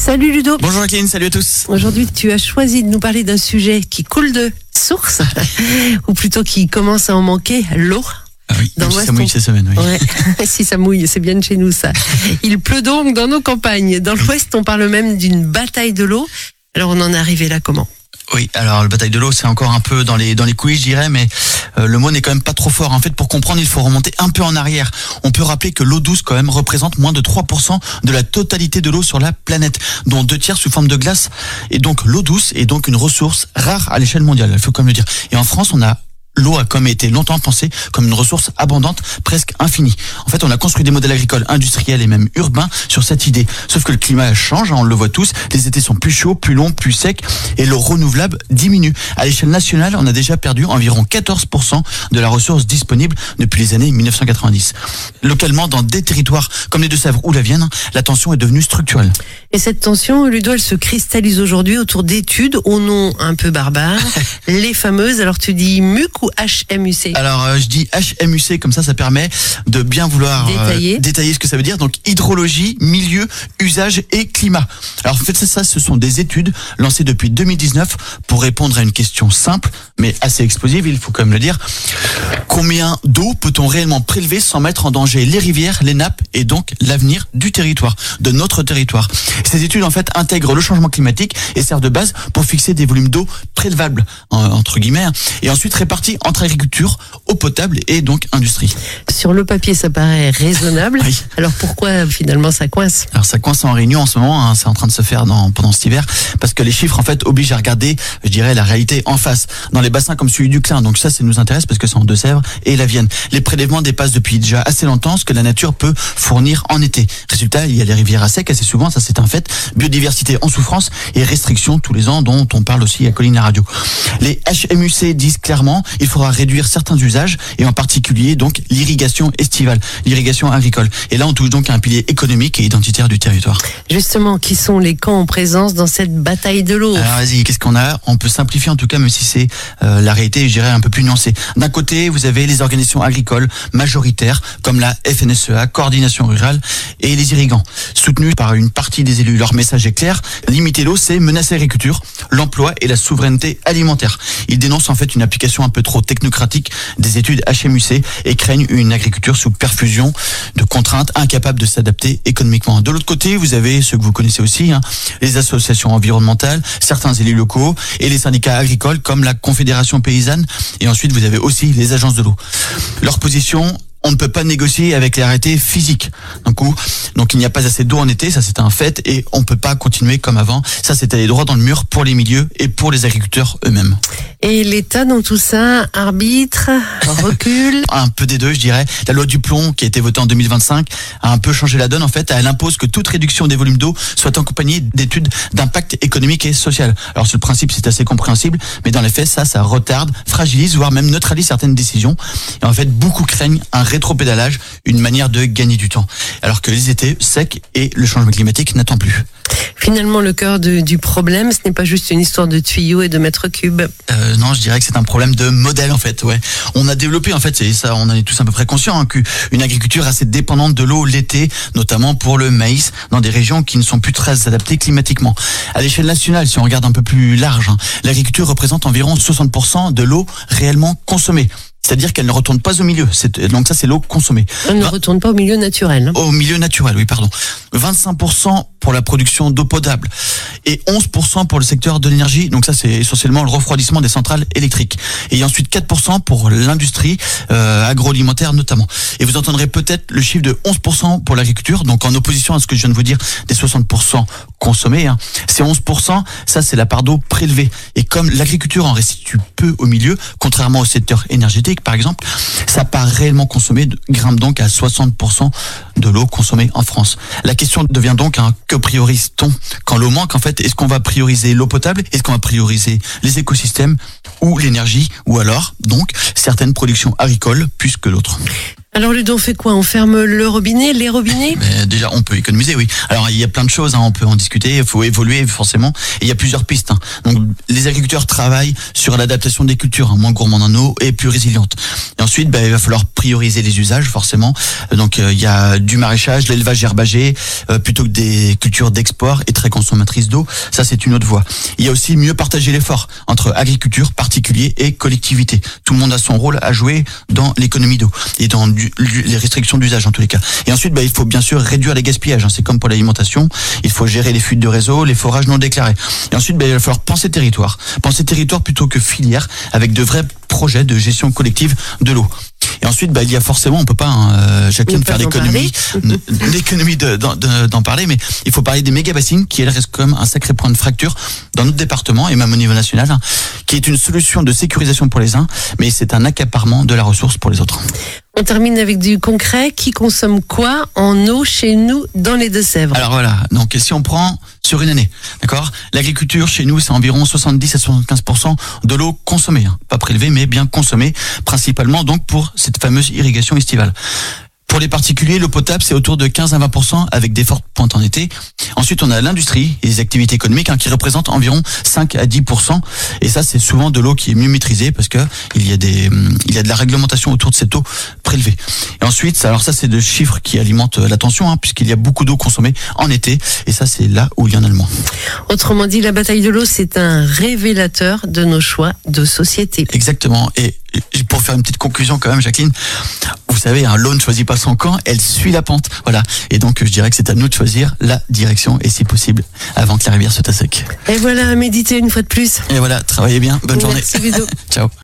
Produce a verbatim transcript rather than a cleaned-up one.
Salut Ludo. Bonjour Jacqueline, salut à tous. Aujourd'hui, tu as choisi de nous parler d'un sujet qui coule de source, ou plutôt qui commence à en manquer, l'eau. Ah oui, dans si ça mouille on... cette semaine, oui. Ouais. Si ça mouille, c'est bien de chez nous ça. Il pleut donc dans nos campagnes. Dans l'Ouest, on parle même d'une bataille de l'eau. Alors on en est arrivé là comment ? Oui, alors la bataille de l'eau, c'est encore un peu dans les dans les couilles, je dirais, mais euh, le mot n'est quand même pas trop fort. En fait, pour comprendre, il faut remonter un peu en arrière. On peut rappeler que l'eau douce, quand même, représente moins de trois pour cent de la totalité de l'eau sur la planète, dont deux tiers sous forme de glace. Et donc, l'eau douce est donc une ressource rare à l'échelle mondiale, il faut quand même le dire. Et en France, on a l'eau a comme été longtemps pensée comme une ressource abondante, presque infinie. En fait, on a construit des modèles agricoles, industriels et même urbains sur cette idée. Sauf que le climat change, on le voit tous. Les étés sont plus chauds, plus longs, plus secs et l'eau renouvelable diminue. À l'échelle nationale, on a déjà perdu environ quatorze pour cent de la ressource disponible depuis les années mille neuf cent quatre-vingt-dix. Localement, dans des territoires comme les Deux-Sèvres ou la Vienne, la tension est devenue structurelle. Et cette tension, Ludo, elle se cristallise aujourd'hui autour d'études au nom un peu barbare, les fameuses, alors tu dis M U C ou H M U C? Alors euh, je dis H M U C, comme ça ça permet de bien vouloir détailler. Euh, détailler ce que ça veut dire. Donc hydrologie, milieu, usage et climat. Alors en fait c'est ça, ce sont des études lancées depuis deux mille dix-neuf pour répondre à une question simple mais assez explosive, il faut quand même le dire. Combien d'eau peut-on réellement prélever sans mettre en danger les rivières, les nappes et donc l'avenir du territoire, de notre territoire? Ces études en fait intègrent le changement climatique et servent de base pour fixer des volumes d'eau prélevables entre guillemets et ensuite répartis entre agriculture, eau potable et donc industrie. Sur le papier, ça paraît raisonnable. Oui. Alors pourquoi finalement ça coince ? Alors ça coince en réunion en ce moment, hein, c'est en train de se faire dans, pendant cet hiver, parce que les chiffres en fait obligent à regarder, je dirais, la réalité en face. Dans les bassins comme celui du Clin, donc ça, ça nous intéresse parce que c'est en Deux-Sèvres et la Vienne. Les prélèvements dépassent depuis déjà assez longtemps ce que la nature peut fournir en été. Résultat, il y a les rivières à sec assez souvent, ça c'est un fait. Biodiversité en souffrance et restrictions tous les ans dont on parle aussi à Colline la radio. Les H M U C disent clairement, il faudra réduire certains usages et en particulier donc l'irrigation estivale, l'irrigation agricole. Et là on touche donc à un pilier économique et identitaire du territoire. Justement, qui sont les camps en présence dans cette bataille de l'eau ? Alors vas-y, qu'est-ce qu'on a ? On peut simplifier en tout cas, même si c'est euh, la réalité, je dirais, un peu plus nuancée. D'un côté, vous avez les organisations agricoles majoritaires comme la F N S E A, Coordination Rurale, et les irrigants, soutenus par une partie des élus. Leur message est clair, limiter l'eau, c'est menacer l'agriculture, l'emploi et la souveraineté alimentaire. Ils dénoncent en fait une application un peu trop technocratique des études H M U C et craignent une agriculture sous perfusion de contraintes, incapable de s'adapter économiquement. De l'autre côté, vous avez ceux que vous connaissez aussi, hein, les associations environnementales, certains élus locaux et les syndicats agricoles comme la Confédération paysanne. Et ensuite, vous avez aussi les agences de l'eau. Leur position: on ne peut pas négocier avec les arrêtés physiques. Donc, où, donc il n'y a pas assez d'eau en été, ça c'est un fait, et on ne peut pas continuer comme avant. Ça c'est aller droit dans le mur pour les milieux et pour les agriculteurs eux-mêmes. Et l'État dans tout ça, arbitre, recule? Un peu des deux, je dirais. La loi du plomb qui a été votée en deux mille vingt-cinq a un peu changé la donne en fait. Elle impose que toute réduction des volumes d'eau soit accompagnée d'études d'impact économique et social. Alors sur le principe c'est assez compréhensible, mais dans les faits ça, ça retarde, fragilise, voire même neutralise certaines décisions. Et en fait beaucoup craignent un rétropédalage, une manière de gagner du temps. Alors que les étés secs et le changement climatique n'attend plus. Finalement, le cœur de, du problème, ce n'est pas juste une histoire de tuyaux et de mètres cubes. Euh, non, je dirais que c'est un problème de modèle en fait. Ouais, on a développé en fait, c'est ça, on en est tous à peu près conscients, hein, qu'une agriculture assez dépendante de l'eau l'été, notamment pour le maïs, dans des régions qui ne sont plus très adaptées climatiquement. À l'échelle nationale, si on regarde un peu plus large, hein, l'agriculture représente environ soixante pour cent de l'eau réellement consommée. C'est-à-dire qu'elle ne retourne pas au milieu. C'est, donc ça, c'est l'eau consommée. Elle ne retourne pas au milieu naturel. Hein. Au milieu naturel, oui, pardon. vingt-cinq pour cent pour la production d'eau potable et onze pour cent pour le secteur de l'énergie. Donc ça, c'est essentiellement le refroidissement des centrales électriques. Et ensuite quatre pour cent pour l'industrie euh, agroalimentaire notamment. Et vous entendrez peut-être le chiffre de onze pour cent pour l'agriculture, donc en opposition à ce que je viens de vous dire des soixante pour cent consommés. Hein. Ces onze pour cent, ça c'est la part d'eau prélevée. Et comme l'agriculture en restitue peu au milieu, contrairement au secteur énergétique par exemple, sa part réellement consommée grimpe donc à soixante pour cent de l'eau consommée en France. La question devient donc, hein, que priorise-t-on quand l'eau manque en fait? Est-ce qu'on va prioriser l'eau potable? Est-ce qu'on va prioriser les écosystèmes ou l'énergie? Ou alors, donc, certaines productions agricoles plus que l'autre? Alors Ludo, on fait quoi? On ferme le robinet, les robinets? Mais déjà, on peut économiser, oui. Alors, il y a plein de choses, hein, on peut en discuter, il faut évoluer forcément. Et il y a plusieurs pistes. Hein. Donc, les agriculteurs travaillent sur l'adaptation des cultures, hein, moins gourmandes en eau et plus résilientes. Et ensuite, bah, il va falloir prioriser les usages, forcément. Donc, euh, il y a du maraîchage, l'élevage herbagé, euh, plutôt que des cultures d'export et très consommatrices d'eau. Ça, c'est une autre voie. Il y a aussi mieux partager l'effort entre agriculture, particuliers et collectivités. Tout le monde a son rôle à jouer dans l'économie d'eau et dans du, les restrictions d'usage en tous les cas. Et ensuite, bah, il faut bien sûr réduire les gaspillages. Hein. C'est comme pour l'alimentation. Il faut gérer les fuites de réseau, les forages non déclarés. Et ensuite, bah, il va falloir penser territoire. Penser territoire plutôt que filière, avec de vrais projets de gestion collective de l'eau. Et ensuite, bah, il y a forcément, on peut pas, hein, Jacqueline, faire l'économie, l'économie de, de, de, d'en parler, mais il faut parler des méga bassines, qui elles restent quand même un sacré point de fracture dans notre département et même au niveau national, hein, qui est une solution de sécurisation pour les uns, mais c'est un accaparement de la ressource pour les autres. On termine avec du concret. Qui consomme quoi en eau chez nous dans les Deux-Sèvres? Alors voilà, donc si on prend sur une année, d'accord, l'agriculture chez nous c'est environ soixante-dix à soixante-quinze pour cent de l'eau consommée, hein, pas prélevée mais bien consommée, principalement donc pour cette fameuse irrigation estivale. Pour les particuliers, l'eau potable, c'est autour de quinze à vingt pour cent avec des fortes pointes en été. Ensuite, on a l'industrie et les activités économiques hein, qui représentent environ cinq à dix pour cent. Et ça, c'est souvent de l'eau qui est mieux maîtrisée parce que il y a des, il y a de la réglementation autour de cette eau prélevée. Et ensuite, alors ça, c'est de chiffres qui alimentent l'attention hein, puisqu'il y a beaucoup d'eau consommée en été. Et ça, c'est là où il y en a le moins. Autrement dit, la bataille de l'eau, c'est un révélateur de nos choix de société. Exactement. Et pour faire une petite conclusion quand même, Jacqueline, vous savez, hein, l'eau ne choisit pas son camp, elle suit la pente. Voilà. Et donc, je dirais que c'est à nous de choisir la direction et si possible, avant que la rivière se tasse sec. Et voilà, méditer une fois de plus. Et voilà, travaillez bien. Bonne journée. Merci, bisous. Ciao.